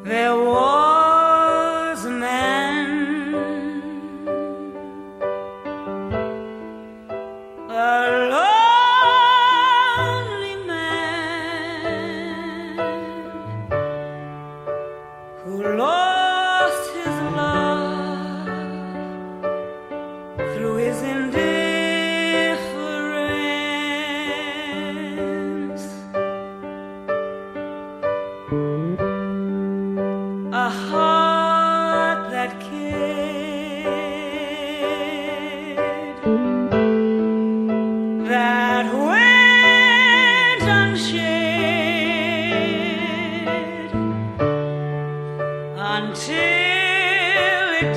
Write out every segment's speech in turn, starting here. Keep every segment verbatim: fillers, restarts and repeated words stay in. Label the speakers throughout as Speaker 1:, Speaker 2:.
Speaker 1: There was a man, a lonely man, who lost his love through his indifference. A heart that cared, that went unshared until it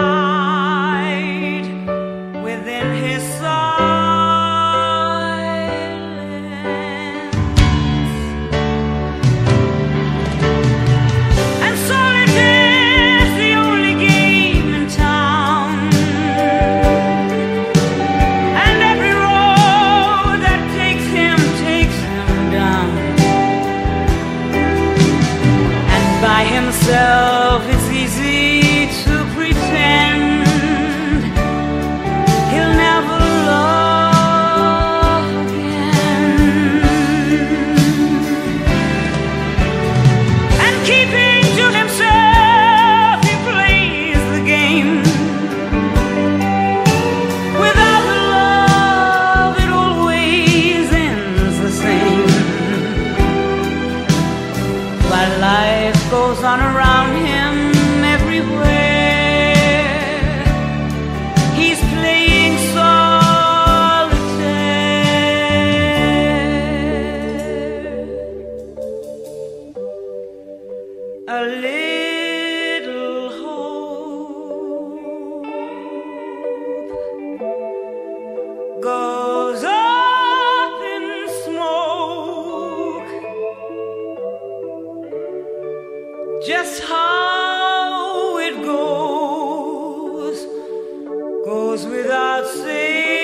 Speaker 1: died within his silence. And solitaire's the only game in town, and every road that takes him takes him down. And by himself it's easy to pretend he'll never love again. And keeping to himself, he plays the game. Without the love, it always ends the same. But life goes on around him everywhere. He's playing solitaire. A little hope goes up in smoke. Just how it goes, goes without saying.